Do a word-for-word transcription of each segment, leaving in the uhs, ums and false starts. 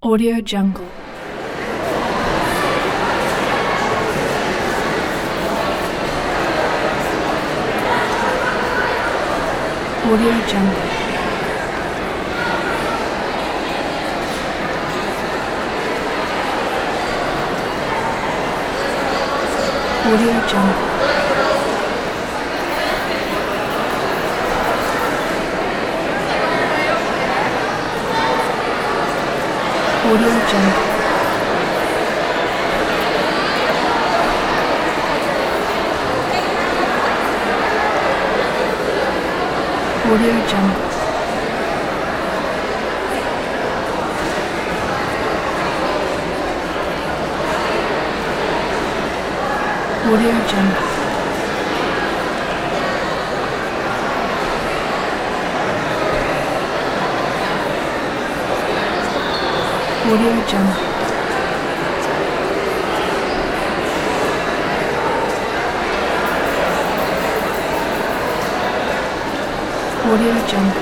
Audio Jungle. Audio Jungle. Audio Jungle. Audio Jungle. Audio Jungle. Audio Jungle. Audio Jungle. Audio Jungle.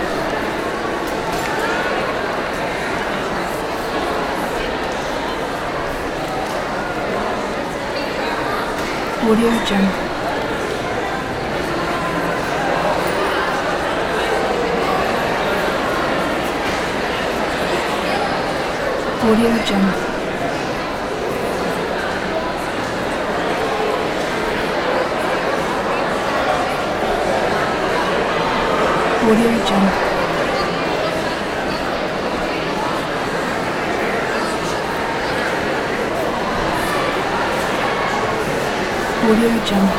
Audio Jungle. Audio Jungle. Audio Jungle. Audio Jungle.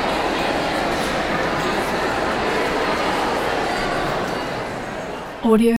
Audio